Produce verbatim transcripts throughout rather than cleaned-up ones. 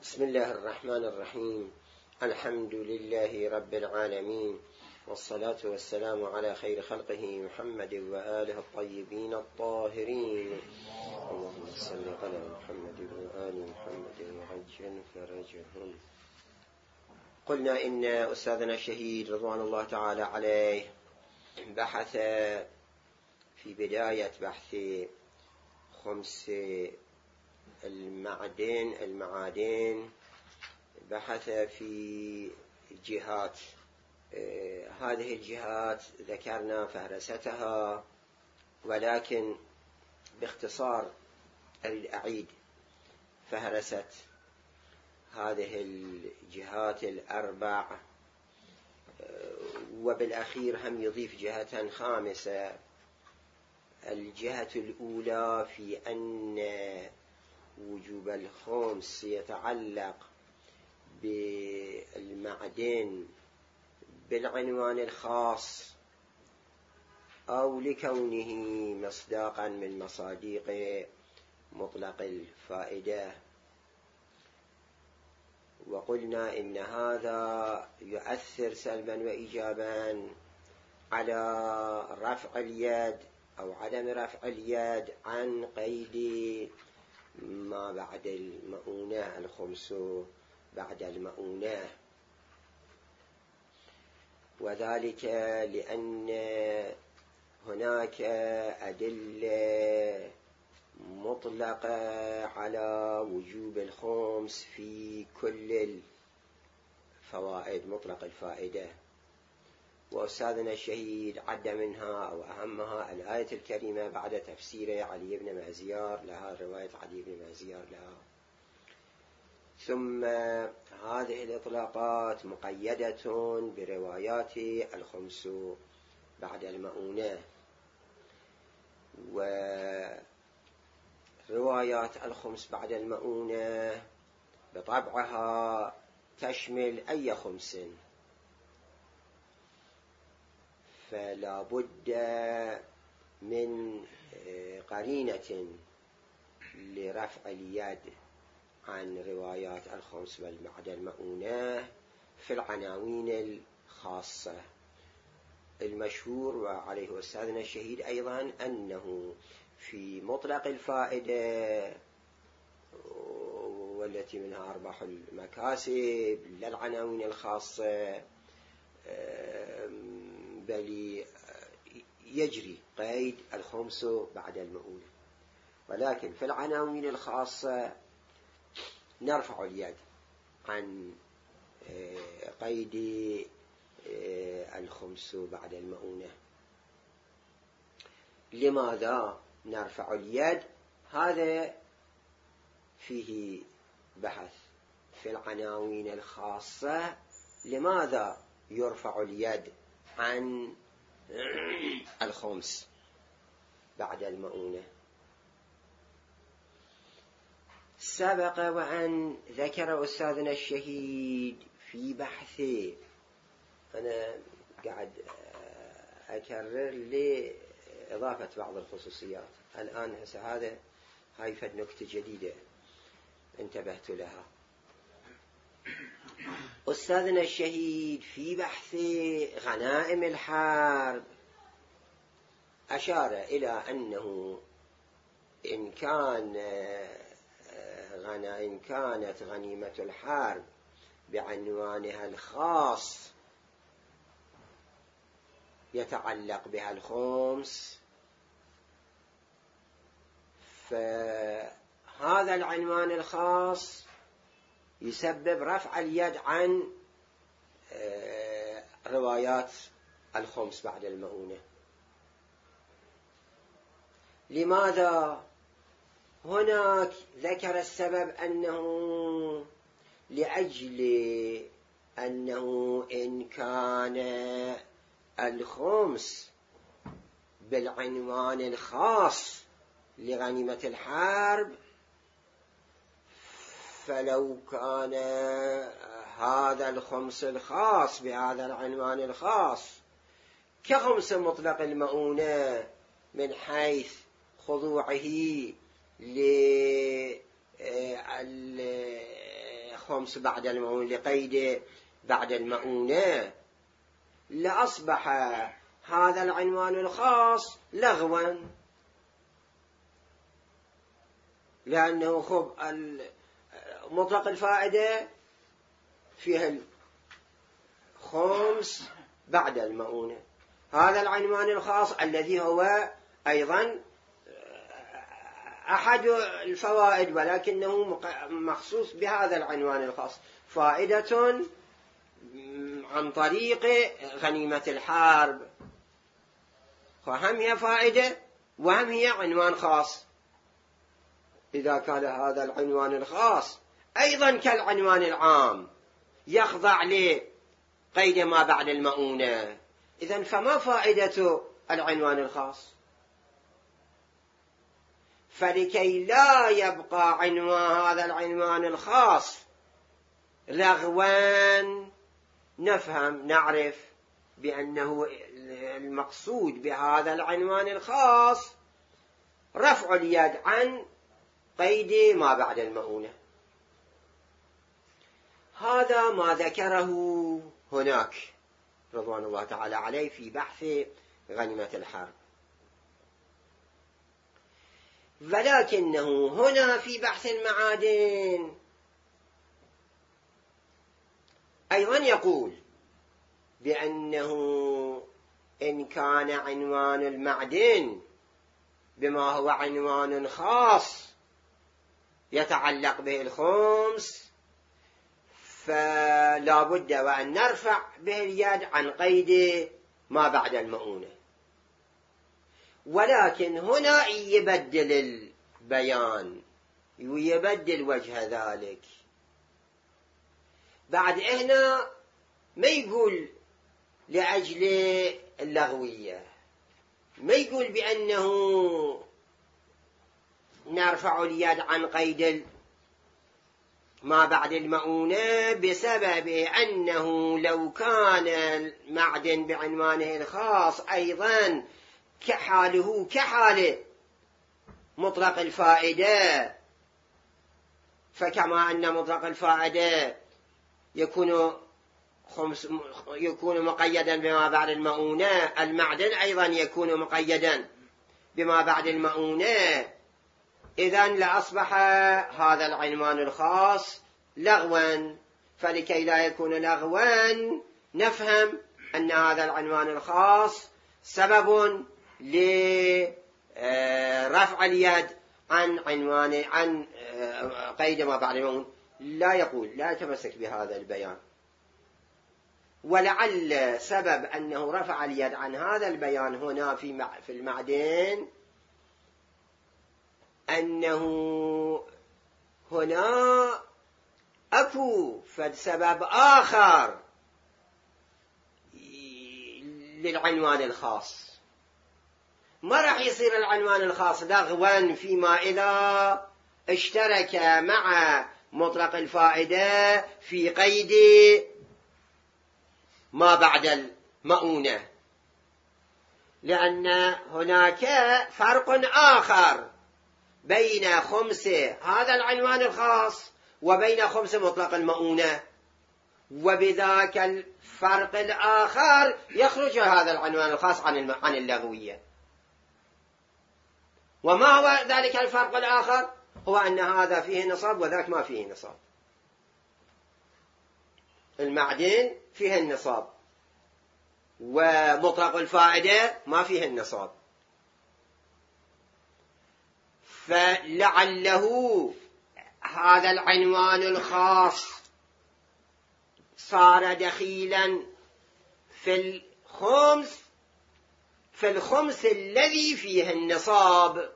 بسم الله الرحمن الرحيم. الحمد لله رب العالمين، والصلاة والسلام على خير خلقه محمد وآله الطيبين الطاهرين. اللهم صل على محمد وآل محمد وعجل فرجهم. قلنا إن أستاذنا الشهيد رضوان الله تعالى عليه بحث في بداية بحث خمس المعدن المعادن بحث في جهات. هذه الجهات ذكرنا فهرستها، ولكن باختصار أريد أعيد فهرست هذه الجهات الأربع، وبالأخير هم يضيف جهة خامسة. الجهة الأولى في أن وجوب الخمس يتعلق بالمعدن بالعنوان الخاص أو لكونه مصداقا من مصاديق مطلق الفائدة، وقلنا إن هذا يؤثر سلبا وإيجابا على رفع اليد أو عدم رفع اليد عن قيد ما بعد المؤونة، الخمس بعد المؤونة، وذلك لأن هناك أدلة مطلقة على وجوب الخمس في كل الفوائد مطلق الفائدة. وأستاذنا الشهيد عد منها أو أهمها الآية الكريمة بعد تفسير علي بن مازيار لها، رواية علي بن مازيار لها. ثم هذه الإطلاقات مقيدة بروايات الخمس بعد المؤونة، وروايات الخمس بعد المؤونة بطبعها تشمل أي خمس، فلا بد من قرينة لرفع اليد عن روايات الخمس بعد المؤونة في العناوين الخاصة. المشهور وعليه أستاذنا الشهيد أيضا أنه في مطلق الفائدة والتي منها أرباح المكاسب للعناوين الخاصة، بل يجري قيد الخمس بعد المؤونة، ولكن في العناوين الخاصة نرفع اليد عن قيد الخمس بعد المؤونة. لماذا نرفع اليد؟ هذا فيه بحث. في العناوين الخاصة لماذا يرفع اليد عن الخمس بعد المؤونة؟ سبق وأن ذكر أستاذنا الشهيد في بحثه، أنا قاعد أكرر لإضافة بعض الخصوصيات الآن. هسه هذا هاي فد نكتة جديدة انتبهت لها. أستاذنا الشهيد في بحث غنائم الحرب أشار إلى أنه إن كان إن كانت غنيمة الحرب بعنوانها الخاص يتعلق بها الخمس، فهذا العنوان الخاص يسبب رفع اليد عن روايات الخمس بعد المؤونة. لماذا؟ هناك ذكر السبب أنه لأجل أنه إن كان الخمس بالعنوان الخاص لغنيمة الحرب، فلو كان هذا الخمس الخاص بهذا العنوان الخاص كخمس مطلق المؤونة من حيث خضوعه خمس بعد المؤونة لقيد بعد المؤونة لأصبح هذا العنوان الخاص لغوا، لأنه خب مطلق الفائدة فيها الخمس بعد المؤونة، هذا العنوان الخاص الذي هو أيضا أحد الفوائد ولكنه مخصوص بهذا العنوان الخاص، فائدة عن طريق غنيمة الحرب، فهم هي فائدة وهم هي عنوان خاص. إذا كان هذا العنوان الخاص أيضا كالعنوان العام يخضع لقيد ما بعد المؤونة، إذن فما فائدة العنوان الخاص؟ فلكي لا يبقى عنوان هذا العنوان الخاص لغوا نفهم نعرف بأنه المقصود بهذا العنوان الخاص رفع اليد عن قيد ما بعد المؤونة. هذا ما ذكره هناك رضوان الله تعالى عليه في بحث غنيمة الحرب، ولكنه هنا في بحث المعادن أيضا يقول بأنه إن كان عنوان المعدن بما هو عنوان خاص يتعلق به الخمس فلا بد وأن نرفع به اليد عن قيد ما بعد المؤونة. ولكن هنا يبدل البيان ويبدل وجه ذلك، بعد هنا ما يقول لأجل اللغوية، ما يقول بأنه نرفع اليد عن قيد ما بعد المؤونة بسبب أنه لو كان المعدن بعنوانه الخاص أيضا كحاله كحال مطلق الفائدة، فكما أن مطلق الفائدة يكون خمس يكون مقيدا بما بعد المؤونة، المعدن أيضا يكون مقيدا بما بعد المؤونة، إذن لأصبح هذا العنوان الخاص لغوا. فلكي لا يكون لغوا نفهم أن هذا العنوان الخاص سبب لرفع اليد عن عنوان عن قيد ما بعد المؤونة. لا يقول لا يتمسك بهذا البيان، ولعل سبب أنه رفع اليد عن هذا البيان هنا في في المعدن أنه هنا أكو فد سبب آخر للعنوان الخاص، ما راح يصير العنوان الخاص لغوا فيما إذا اشترك مع مطلق الفائدة في قيد ما بعد المؤونة، لأن هناك فرق آخر بين خمس هذا العنوان الخاص وبين خمس مطلق المؤونة، وبذاك الفرق الآخر يخرج هذا العنوان الخاص عن عن اللغوية. وما هو ذلك الفرق الآخر؟ هو أن هذا فيه نصاب وذاك ما فيه نصاب. المعدن فيه النصاب ومطلق الفائدة ما فيه النصاب، فلعله هذا العنوان الخاص صار دخيلا في الخمس في الخمس الذي فيه النصاب،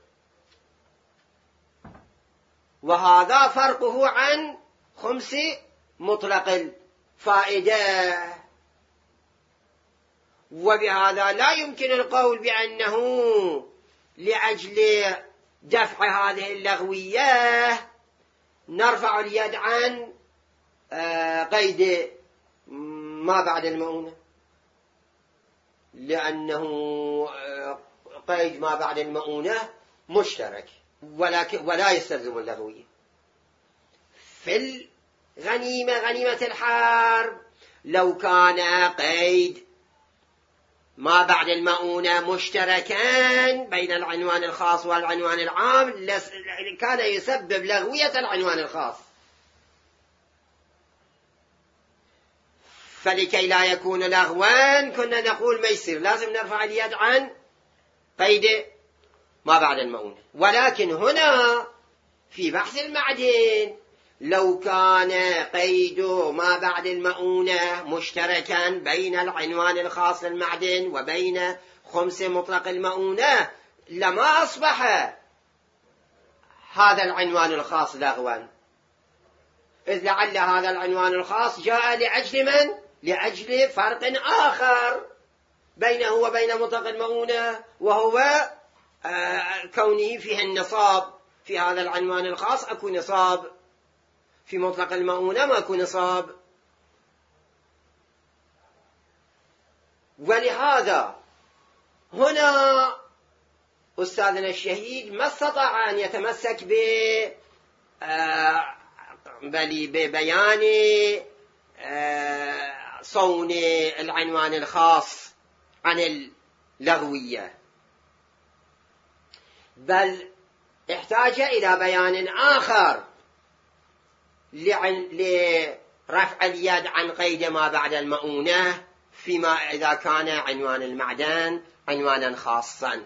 وهذا فرقه عن خمس مطلق الفائدة. وبهذا لا يمكن القول بأنه لأجل دفع هذه اللغوية نرفع اليد عن قيد ما بعد المؤونة، لأنه قيد ما بعد المؤونة مشترك ولكن ولا يستلزم اللغوية. في غنيمة غنيمة الحرب لو كان قيد ما بعد المؤونة مشتركا بين العنوان الخاص والعنوان العام كان يسبب لغوية العنوان الخاص. فلكي لا يكون لغوا كنا نقول ما يصير، لازم نرفع اليد عن قيد ما بعد المؤونة. ولكن هنا في بحث المعدن لو كان قيد ما بعد المؤونة مشتركا بين العنوان الخاص للمعدن وبين خمس مطلق المؤونة لما أصبح هذا العنوان الخاص لغوا، إذ لعل هذا العنوان الخاص جاء لأجل من؟ لأجل فرق آخر بينه وبين مطلق المؤونة، وهو آه كونه فيه النصاب. في هذا العنوان الخاص أكو نصاب، في مطلق المؤونة ما أكو نصاب. ولهذا هنا أستاذنا الشهيد ما استطاع أن يتمسك ب بل ببيان صون العنوان الخاص عن اللغوية، بل احتاج إلى بيان آخر لرفع اليد عن قيد ما بعد المؤونة فيما إذا كان عنوان المعدن عنوانا خاصا،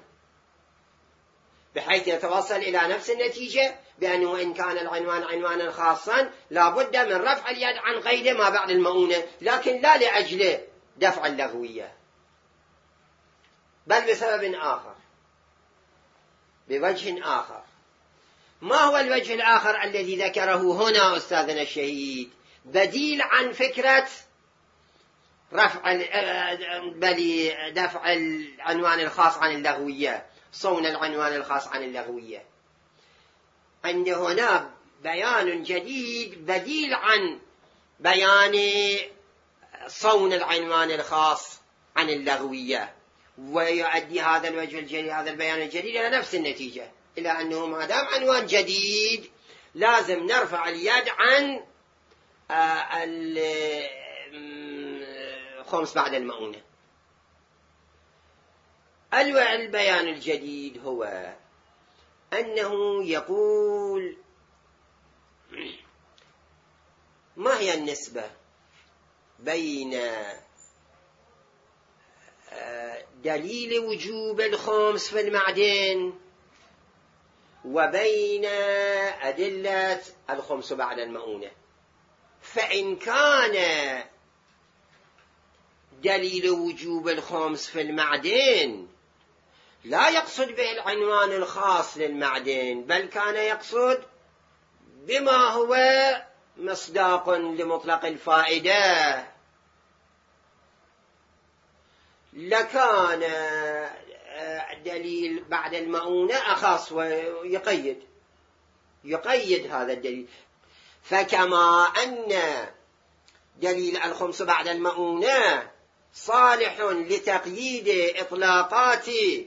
بحيث يتوصل إلى نفس النتيجة بأنه إن كان العنوان عنوانا خاصا لا بد من رفع اليد عن قيد ما بعد المؤونة، لكن لا لأجل دفع اللغوية بل بسبب آخر، بوجه آخر. ما هو الوجه الآخر الذي ذكره هنا أستاذنا الشهيد بديل عن فكرة رفع بل دفع العنوان الخاص عن اللغوية، صون العنوان الخاص عن اللغوية؟ عند هنا بيان جديد بديل عن بيان صون العنوان الخاص عن اللغوية، ويؤدي هذا الوجه الجديد هذا البيان الجديد إلى نفس النتيجة، إلى أنه ما دام عنوان جديد لازم نرفع اليد عن الخمس بعد المؤونة. البيان الجديد هو أنه يقول ما هي النسبة بين دليل وجوب الخمس في المعدن وبين أدلة الخمس بعد المؤونة. فإن كان دليل وجوب الخمس في المعدن لا يقصد به العنوان الخاص للمعدن، بل كان يقصد بما هو مصداق لمطلق الفائدة، لكان دليل بعد المؤونة أخص ويقيد يقيد هذا الدليل. فكما أن دليل الخمس بعد المؤونة صالح لتقييد إطلاقات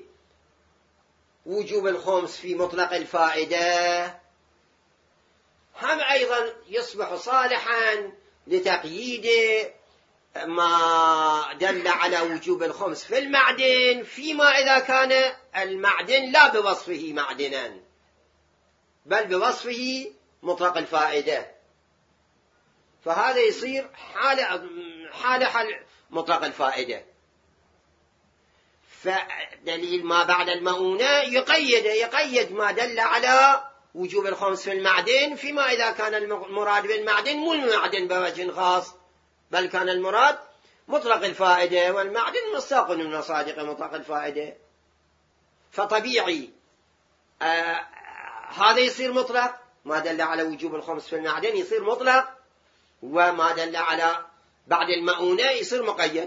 وجوب الخمس في مطلق الفائدة، هم أيضا يصبح صالحا لتقييد ما دل على وجوب الخمس في المعدن فيما إذا كان المعدن لا بوصفه معدنا بل بوصفه مطلق الفائدة، فهذا يصير حالة حالة حال مطلق الفائدة. فدليل ما بعد المؤونة يقيد يقيد ما دل على وجوب الخمس في المعدن فيما إذا كان المراد بالمعدن مو المعدن بوجه خاص بل كان المراد مطلق الفائدة، والمعدن مصداق من مصادق مطلق الفائدة. فطبيعي آه هذا يصير مطلق، ما دل على وجوب الخمس في المعدن يصير مطلق، وما دل على بعد المؤونة يصير مقيد.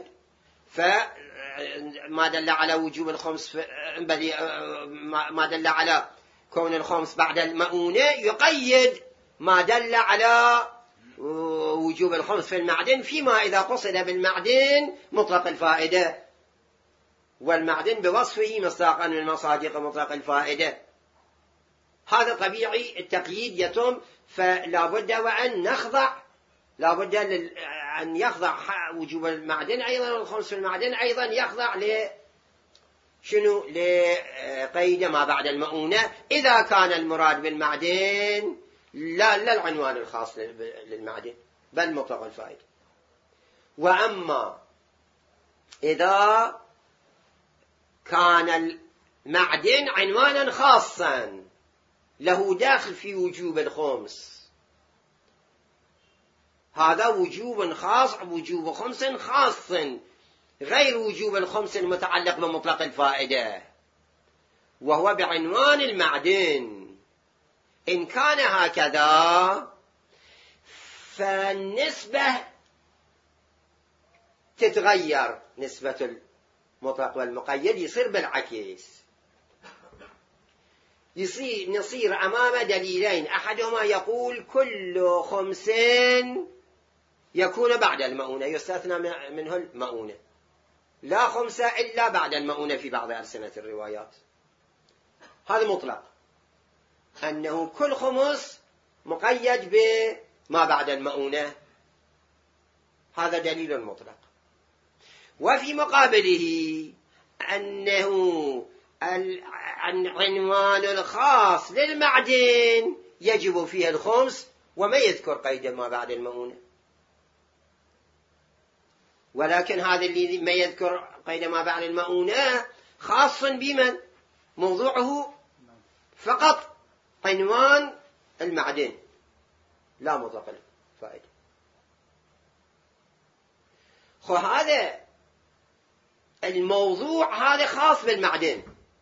فما دل على وجوب الخمس في بل ما دل على كون الخمس بعد المؤونة يقيد ما دل على وجوب الخمس في المعدن فيما إذا قصد بالمعدن مطلق الفائدة، والمعدن بوصفه مصداقا من مصادق مطلق الفائدة. هذا طبيعي التقييد يتم، فلا بد وأن نخضع لا بد أن يخضع وجوب المعدن أيضا، والخمس في المعدن أيضا يخضع ل شنو لقيد ما بعد المؤونة، إذا كان المراد بالمعدن لا لا العنوان الخاص للمعدن بل مطلق الفائدة. وأما إذا كان المعدن عنوانا خاصا له داخل في وجوب الخمس، هذا وجوب خاص، وجوب خمس خاص غير وجوب الخمس المتعلق بمطلق الفائدة، وهو بعنوان المعدن. إن كان هكذا فالنسبة تتغير، نسبة المطلق والمقيد يصير بالعكس، يصير نصير أمام دليلين، أحدهما يقول كل خمس يكون بعد المؤونة، يستثنى منه المؤونة، لا خمس إلا بعد المؤونة في بعض ألسنة الروايات. هذا مطلق، أنه كل خمس مقيد بما بعد المؤونة، هذا دليل مطلق. وفي مقابله أنه العنوان الخاص للمعدن يجب فيه الخمس وما يذكر قيد ما بعد المؤونة، ولكن هذا اللي ما يذكر قيد ما بعد المؤونة خاص بمن موضوعه فقط عنوان المعدن لا مطلق الفائدة. خو هذا الموضوع هذا خاص بالمعدن،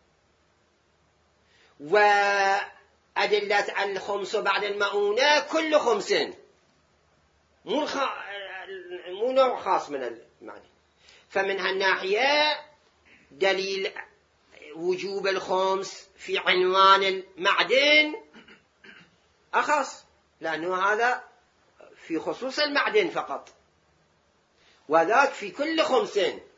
وأدلة الخمس بعد المؤونة كل خمس، مو الخ... مو نوع خاص من المعدن. فمن هالناحية دليل وجوب الخمس في عنوان المعدن أخص، لأنه هذا في خصوص المعدن فقط، وذاك في كل خمس.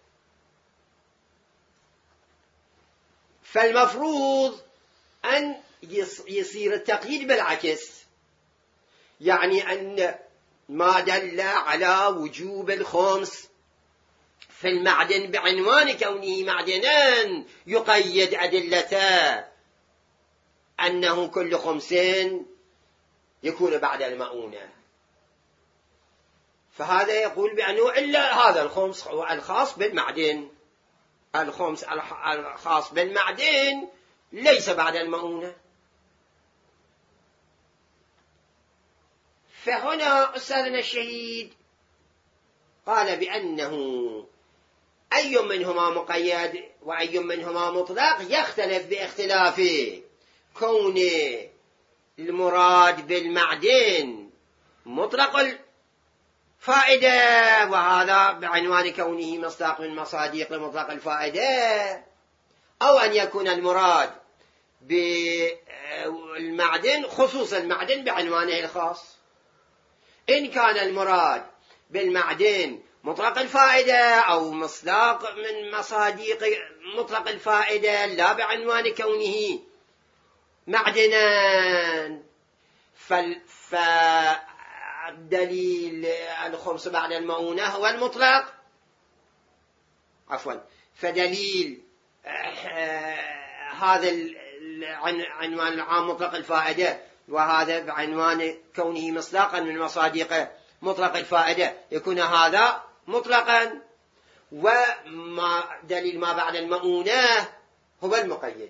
فالمفروض أن يصير التقييد بالعكس، يعني أن ما دل على وجوب الخمس في المعدن بعنوان كونه معدنا يقيد أدلته أنه كل خمس يكون بعد المؤونة. فهذا يقول بأنه إلا هذا الخمس هو الخاص بالمعدن، الخمس الخاص بالمعدن ليس بعد المؤونة. فهنا أستاذنا الشهيد قال بأنه أي منهما مقيد وأي منهما مطلق يختلف باختلاف كون المراد بالمعدن مطلق الفائدة، وهذا بعنوان كونه مصداق من مصادق لمطلق الفائدة، أو أن يكون المراد بالمعدن خصوص المعدن بعنوانه الخاص. إن كان المراد بالمعدن مطلق الفائدة أو مصداق من مصادق مطلق الفائدة لا بعنوان كونه معدنا، فالدليل الخمس بعد المؤونة هو المطلق، عفوا فدليل هذا العنوان العام مطلق الفائدة، وهذا بعنوان كونه مصداقا من مصادق مطلق الفائدة يكون هذا مطلقا، وما دليل ما بعد المؤونة هو المقيد،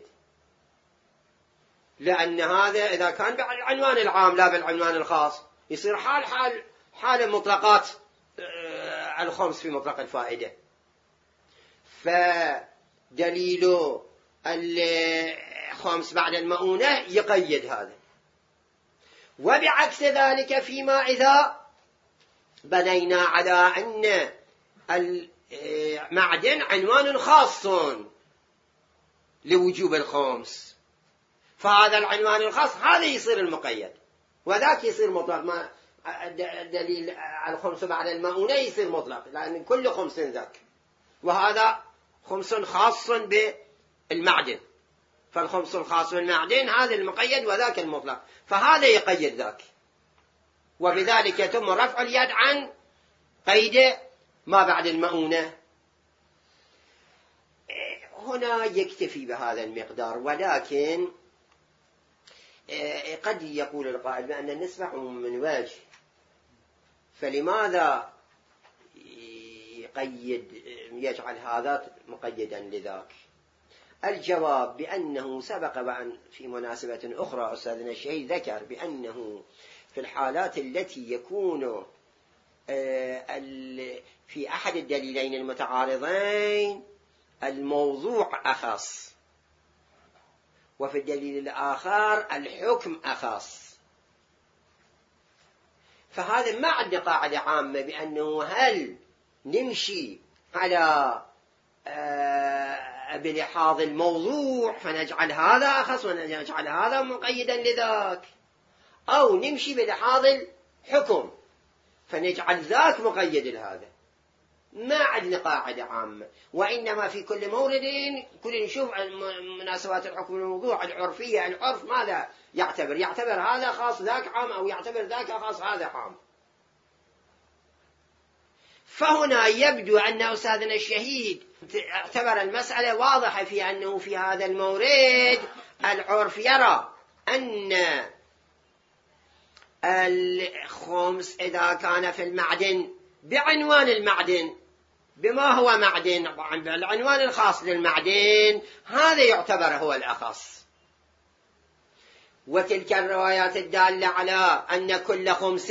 لأن هذا إذا كان بالعنوان العام لا بالعنوان الخاص يصير حال حال حال مطلقات الخمس في مطلق الفائدة. فدليل الخمس بعد المؤونة يقيد هذا. وبعكس ذلك فيما إذا بنينا على أن المعدن عنوان خاص لوجوب الخمس، فهذا العنوان الخاص هذا يصير المقيد، وذاك يصير مطلق. ما دليل الخمس بعد المؤونة يصير مطلق لأن كل خمس ذاك، وهذا خمس خاص بالمعدن، فالخمس الخاص بالمعدن هذا المقيد وذاك المطلق، فهذا يقيد ذاك. وبذلك يتم رفع اليد عن قيد ما بعد المؤونة. هنا يكتفي بهذا المقدار، ولكن قد يقول القائل بأن النسبة من وجه، فلماذا يقيد يجعل هذا مقيدا لذاك؟ الجواب بأنه سبق وأن في مناسبة أخرى أستاذنا الشهيد ذكر بأنه في الحالات التي يكون في أحد الدليلين المتعارضين الموضوع أخص، وفي الدليل الآخر الحكم أخص، فهذا ما عندنا قاعدة عامة بأنه هل نمشي على بلحاظ الموضوع فنجعل هذا أخص ونجعل هذا مقيدا لذاك، أو نمشي بلحاظ الحكم فنجعل ذاك مقيد لهذا. ما عندنا قاعدة عامة، وإنما في كل مورد كل نشوف مناسبات الحكم والموضوع العرفية. العرف ماذا يعتبر؟ يعتبر هذا خاص ذاك عام، أو يعتبر ذاك خاص هذا عام. فهنا يبدو أن أستاذنا الشهيد اعتبر المسألة واضحة في أنه في هذا المورد العرف يرى أن الخمس إذا كان في المعدن بعنوان المعدن بما هو معدن بالعنوان الخاص للمعدن هذا يعتبر هو الأخص. وتلك الروايات الدالة على أن كل خمس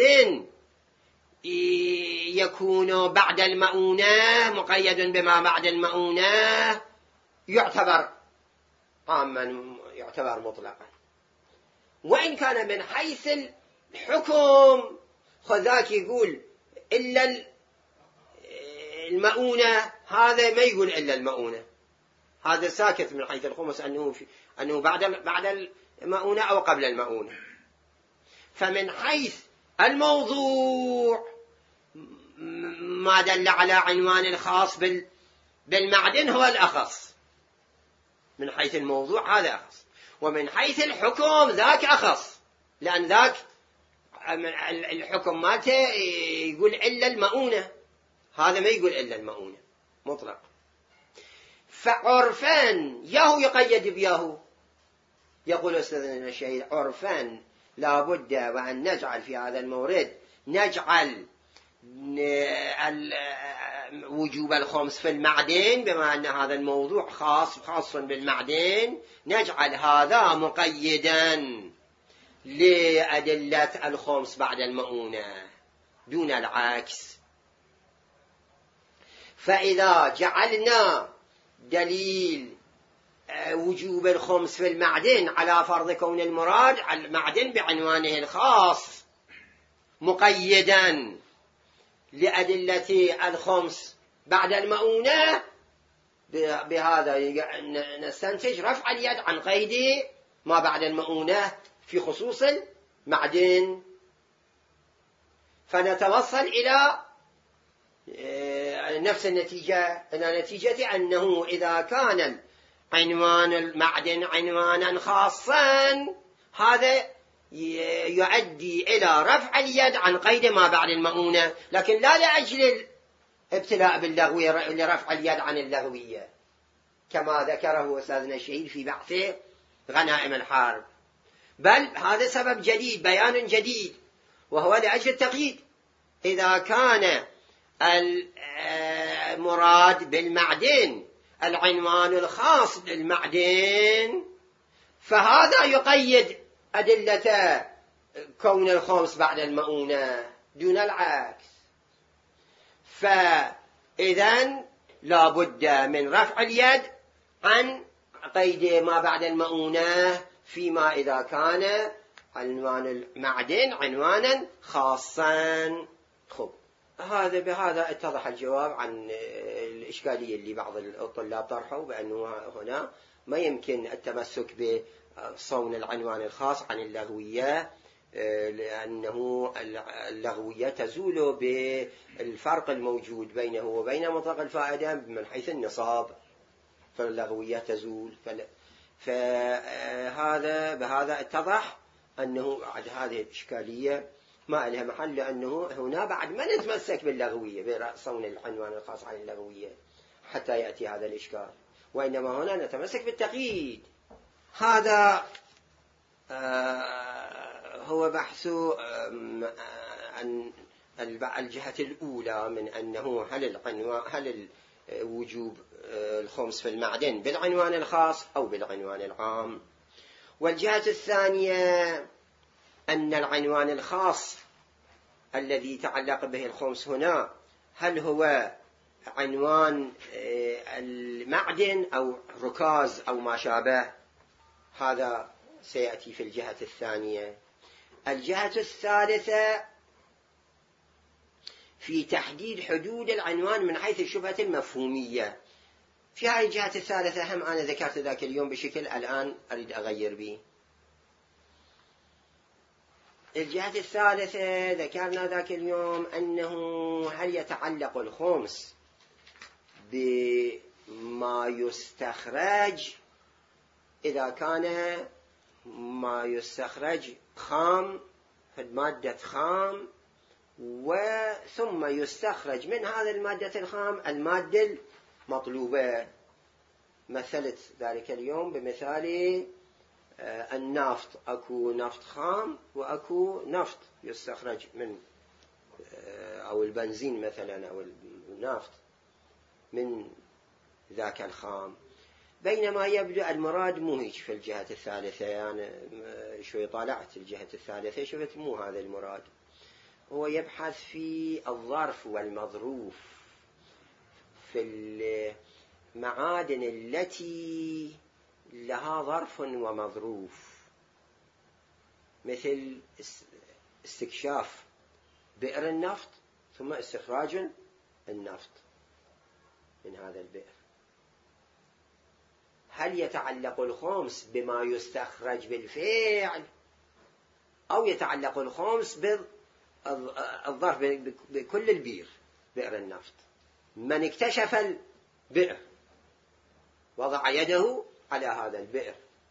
يكون بعد المؤونة مقيد بما بعد المؤونة يعتبر عاما، يعتبر مطلقا. وإن كان من حيث الحكم خذاك يقول إلا المؤونة، هذا ما يقول إلا المؤونة، هذا ساكت من حيث الخمس أنه, في أنه بعد بعد المؤونة أو قبل المؤونة. فمن حيث الموضوع ما دل على عنوان الخاص بالمعدن هو الأخص، من حيث الموضوع هذا أخص، ومن حيث الحكم ذاك أخص، لأن ذاك الحكم مالته يقول إلا المؤونة، هذا ما يقول إلا المؤونة مطلق. فعرفا يهو يقيد بيهو. يقول أستاذنا الشهيد عرفا لا بد وأن نجعل في هذا المورد نجعل وجوب الخمس في المعدن، بما أن هذا الموضوع خاص خاص بالمعدن، نجعل هذا مقيدا لأدلة الخمس بعد المؤونة دون العكس. فإذا جعلنا دليل وجوب الخمس في المعدن على فرض كون المراد المعدن بعنوانه الخاص مقيدا لأدلة الخمس بعد المؤونة، بهذا نستنتج رفع اليد عن قيد ما بعد المؤونة في خصوص المعدن، فنتوصل إلى نفس النتيجة، إلى نتيجة أنه إذا كان عنوان المعدن عنوانا خاصا هذا يؤدي إلى رفع اليد عن قيد ما بعد المؤونة، لكن لا لأجل الابتلاء باللغوية لرفع اليد عن اللغوية كما ذكره أستاذنا الشهيد في بحث غنائم الحرب، بل هذا سبب جديد، بيان جديد، وهو لأجل التقييد. إذا كان المراد بالمعدن العنوان الخاص بالمعدن فهذا يقيد أدلة كون الخمس بعد المؤونة دون العكس. فإذن لا بد من رفع اليد عن قيد ما بعد المؤونة فيما إذا كان عنوان المعدن عنوانا خاصا. خب هذا بهذا اتضح الجواب عن الإشكالية اللي بعض الطلاب طرحوا بأنه هنا ما يمكن التمسك بصون العنوان الخاص عن اللغوية، لأنه اللغوية تزول بالفرق الموجود بينه وبين مطلق الفائدة من حيث النصاب، فاللغوية تزول. فهذا بهذا اتضح أنه بعد هذه الإشكالية ما لها محل، لأنه هنا بعد ما نتمسك باللغوية بصون العنوان الخاص عن اللغوية حتى يأتي هذا الإشكال، وإنما هنا نتمسك بالتقييد. هذا آه هو بحث عن الجهة الأولى من أنه هل العنوان هل وجوب الخمس في المعدن بالعنوان الخاص أو بالعنوان العام. والجهة الثانية أن العنوان الخاص الذي تعلق به الخمس هنا هل هو عنوان المعدن أو ركاز أو ما شابه، هذا سيأتي في الجهة الثانية. الجهة الثالثة في تحديد حدود العنوان من حيث الشبهة المفهومية. في هذه الجهة الثالثة هم أنا ذكرت ذاك اليوم بشكل الآن أريد أغير به. الجهة الثالثة ذكرنا ذاك اليوم أنه هل يتعلق الخمس بما يستخرج إذا كان ما يستخرج خام، مادة خام، وثم يستخرج من هذا المادة الخام المادة المطلوبة. مثلت ذلك اليوم بمثال النفط، أكو نفط خام وأكو نفط يستخرج من أو البنزين مثلا أو النفط من ذاك الخام. بينما يبدو المراد مو هيك في الجهة الثالثة، يعني شوي طالعت الجهة الثالثة شفت مو هذا المراد. هو يبحث في الظرف والمظروف في المعادن التي لها ظرف ومظروف، مثل استكشاف بئر النفط ثم استخراج النفط من هذا البئر. هل يتعلق الخمس بما يستخرج بالفعل أو يتعلق الخمس بالظرف بكل البئر، بئر النفط؟ من اكتشف البئر وضع يده على هذا البئر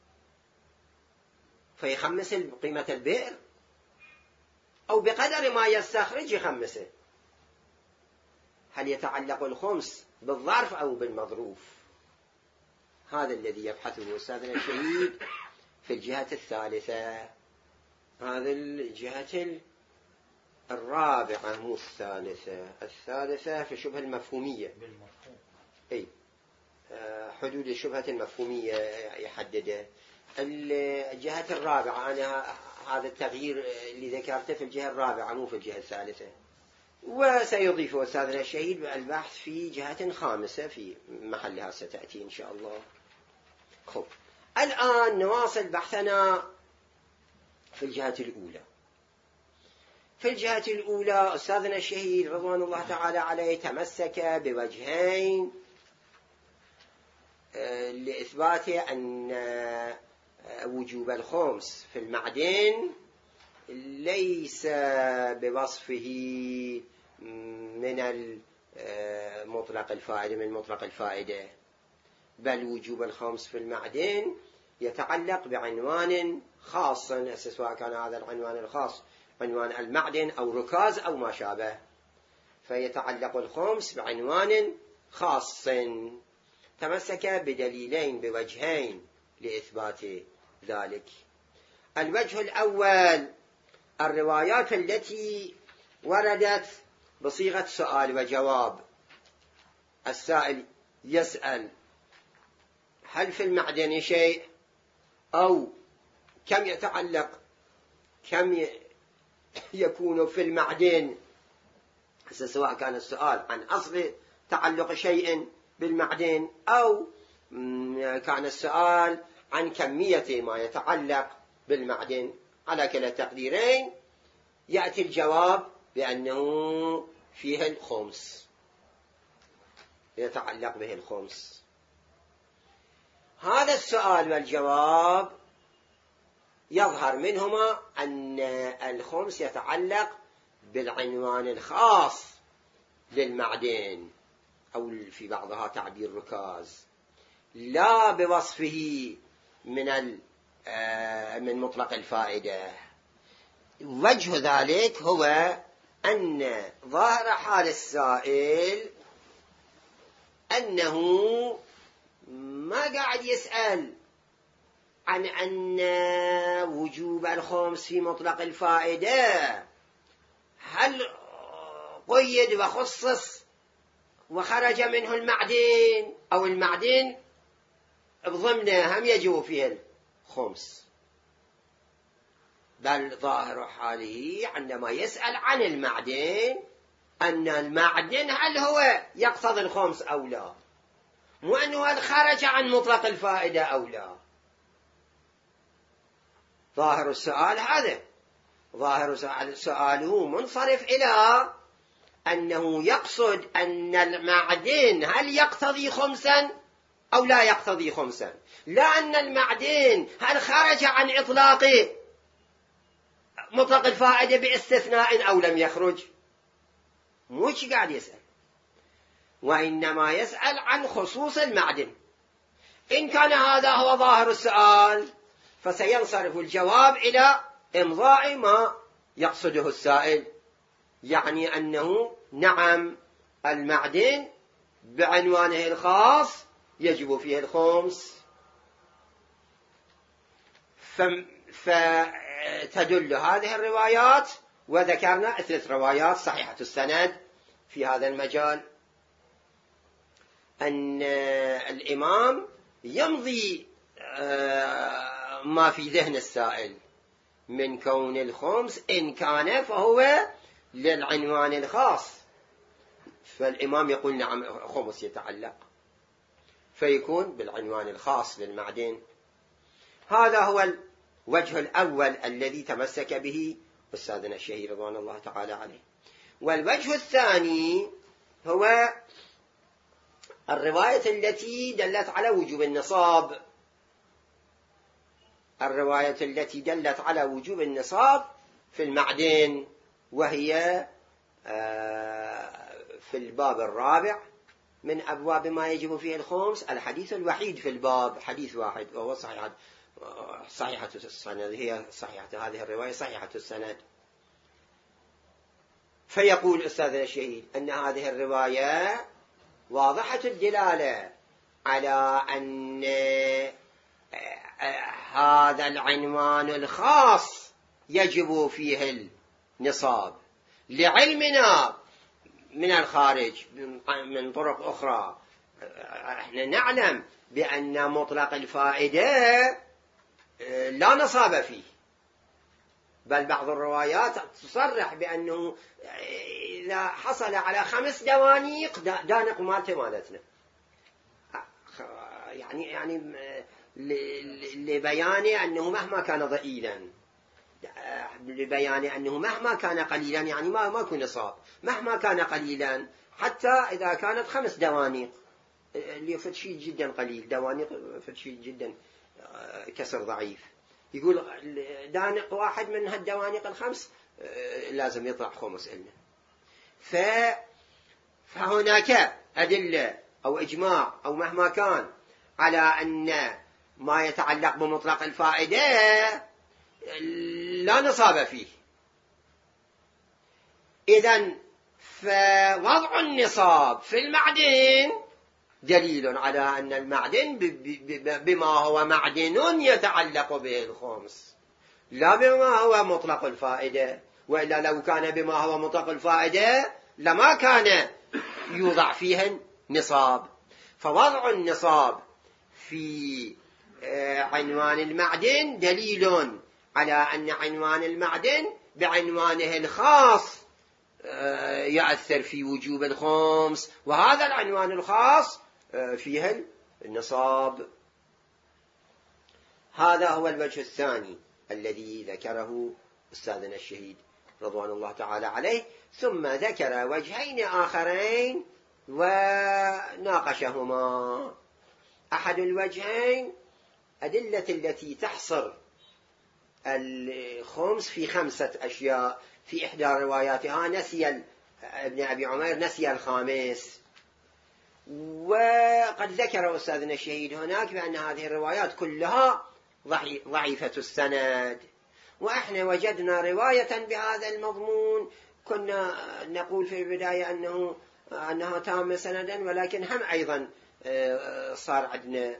فيخمس قيمة البئر، أو بقدر ما يستخرج يخمسه. هل يتعلق الخمس بالظرف أو بالمظروف؟ هذا الذي يبحثه أستاذنا الشهيد في الجهة الثالثة. هذا الجهة الرابعة مو الثالثة، الثالثة في شبه المفهومية. أي حدود الشبهة المفهومية يحددها. الجهة الرابعة أنا هذا التغيير اللي ذكرته في الجهة الرابعة مو في الجهة الثالثة. وسيضيف أستاذنا الشهيد البحث في جهة خامسة في محلها ستأتي إن شاء الله. خب الآن نواصل بحثنا في الجهة الأولى. في الجهة الأولى أستاذنا الشهيد رضوان الله تعالى عليه تمسك بوجهين لإثبات أن وجوب الخمس في المعدن ليس بوصفه من مطلق الفائدة من مطلق الفائدة، بل وجوب الخمس في المعدن يتعلق بعنوان خاص، سواء كان هذا العنوان الخاص عنوان المعدن أو ركاز أو ما شابه، فيتعلق الخمس بعنوان خاص. تمسك بدليلين بوجهين لإثبات ذلك. الوجه الأول الروايات التي وردت بصيغة سؤال وجواب. السائل يسأل هل في المعدن شيء، أو كم يتعلق كم يكون في المعدن، سواء كان السؤال عن أصل تعلق شيء بالمعدن أو كان السؤال عن كمية ما يتعلق بالمعدن. على كلا التقديرين يأتي الجواب بأنه فيه الخمس، يتعلق به الخمس. هذا السؤال والجواب يظهر منهما أن الخمس يتعلق بالعنوان الخاص للمعدن، أو في بعضها تعبير ركاز، لا بوصفه من من مطلق الفائدة. وجه ذلك هو أن ظاهر حال السائل أنه ما قاعد يسأل عن أن وجوب الخمس في مطلق الفائدة هل قيد وخصص وخرج منه المعدن أو المعدن بضمنه هم يجب فيه الخمس، بل ظاهر حاله عندما يسأل عن المعدن أن المعدن هل هو يقتضي الخمس أو لا، مو أنه هل خرج عن مطلق الفائدة أو لا. ظاهر السؤال هذا، ظاهر سؤاله منصرف إلى أنه يقصد أن المعدن هل يقتضي خمسا أو لا يقتضي خمسا، لا أن المعدن هل خرج عن إطلاق مطلق الفائدة باستثناء أو لم يخرج. مش قاعد يسأل، وإنما يسأل عن خصوص المعدن. إن كان هذا هو ظاهر السؤال فسينصرف الجواب إلى إمضاء ما يقصده السائل، يعني أنه نعم المعدن بعنوانه الخاص يجب فيه الخمس. فتدل هذه الروايات، وذكرنا ثلاث روايات صحيحة السند في هذا المجال، أن الإمام يمضي ما في ذهن السائل من كون الخمس إن كان فهو للعنوان الخاص، فالإمام يقول نعم خمس يتعلق، فيكون بالعنوان الخاص للمعدن. هذا هو الوجه الأول الذي تمسك به أستاذنا الشهيد رضوان الله تعالى عليه. والوجه الثاني هو الرواية التي دلت على وجوب النصاب، الرواية التي دلت على وجوب النصاب في المعدن، وهي في الباب الرابع من أبواب ما يجب فيه الخمس، الحديث الوحيد في الباب حديث واحد وهو صحيحة صحيحة السند، هي صحيحة هذه الرواية صحيحة السند. فيقول أستاذنا الشهيد أن هذه الرواية واضحة الدلالة على أن هذا العنوان الخاص يجب فيه النصاب، لعلمنا من الخارج من طرق أخرى احنا نعلم بأن مطلق الفائدة لا نصاب فيه، بل بعض الروايات تصرح بأنه إذا حصل على خمس دوانيق دانق مالته مالتنا، يعني يعني لبيان أنه مهما كان ضئيلا، لبيان أنه مهما كان قليلا، يعني ما ما يكون نصاب مهما كان قليلا، حتى إذا كانت خمس دوانيق اللي فد شيء جدا قليل، دوانيق فد شيء جدا كسر ضعيف، يقول دانق واحد من هالدوانيق الخمس لازم يطلع خمس إلنا. فهناك أدلة أو إجماع أو مهما كان على أن ما يتعلق بمطلق الفائدة لا نصاب فيه. إذن فوضع النصاب في المعدن دليل على أن المعدن بما هو معدن يتعلق به الخمس، لا بما هو مطلق الفائدة، وإلا لو كان بما هو مطلق الفائدة لما كان يوضع فيه النصاب. فوضع النصاب في عنوان المعدن دليل على أن عنوان المعدن بعنوانه الخاص يؤثر في وجوب الخمس، وهذا العنوان الخاص فيه النصاب. هذا هو الوجه الثاني الذي ذكره أستاذنا الشهيد رضوان الله تعالى عليه، ثم ذكر وجهين آخرين وناقشهما. أحد الوجهين أدلة التي تحصر الخمس في خمسة أشياء، في إحدى رواياتها نسي ابن أبي عمير نسي الخامس، وقد ذكر أستاذنا الشهيد هناك بأن هذه الروايات كلها ضعيفة السند، وإحنا وجدنا رواية بهذا المضمون كنا نقول في البداية أنه أنها تامة سندا، ولكن هم أيضا صار عندنا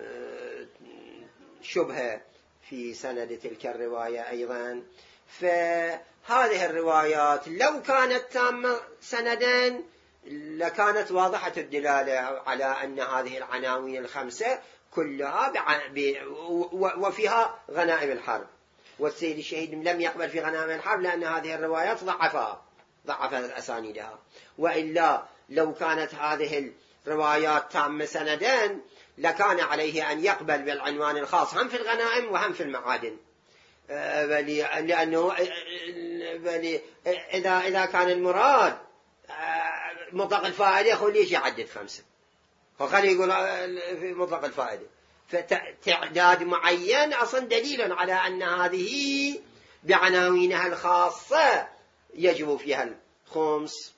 شبهة في سند تلك الرواية أيضا. فهذه الروايات لو كانت تامة سندا لكانت واضحة الدلالة على أن هذه العناوين الخمسة كلها وفيها غنائم الحرب، والسيد الشهيد لم يقبل في غنائم الحرب لأن هذه الروايات ضعفها ضعفت أسانيدها. وإلا لو كانت هذه الروايات تامة سندا لكان عليه أن يقبل بالعنوان الخاص هم في الغنائم وهم في المعادن، لأنه إذا إذا كان المراد مطلق الفائدة خليه ليش يعدد خمسة، فخليه يقول في مطلق الفائدة. فتعداد معين أصلا دليل على أن هذه بعناوينها الخاصة يجب فيها الخمس.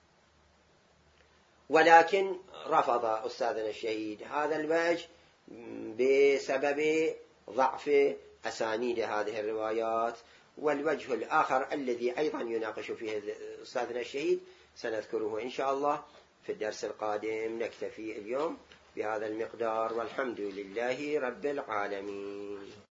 ولكن رفض أستاذنا الشهيد هذا الوجه بسبب ضعف أسانيد هذه الروايات. والوجه الآخر الذي أيضا يناقش فيه أستاذنا الشهيد سنذكره إن شاء الله في الدرس القادم. نكتفي اليوم بهذا المقدار، والحمد لله رب العالمين.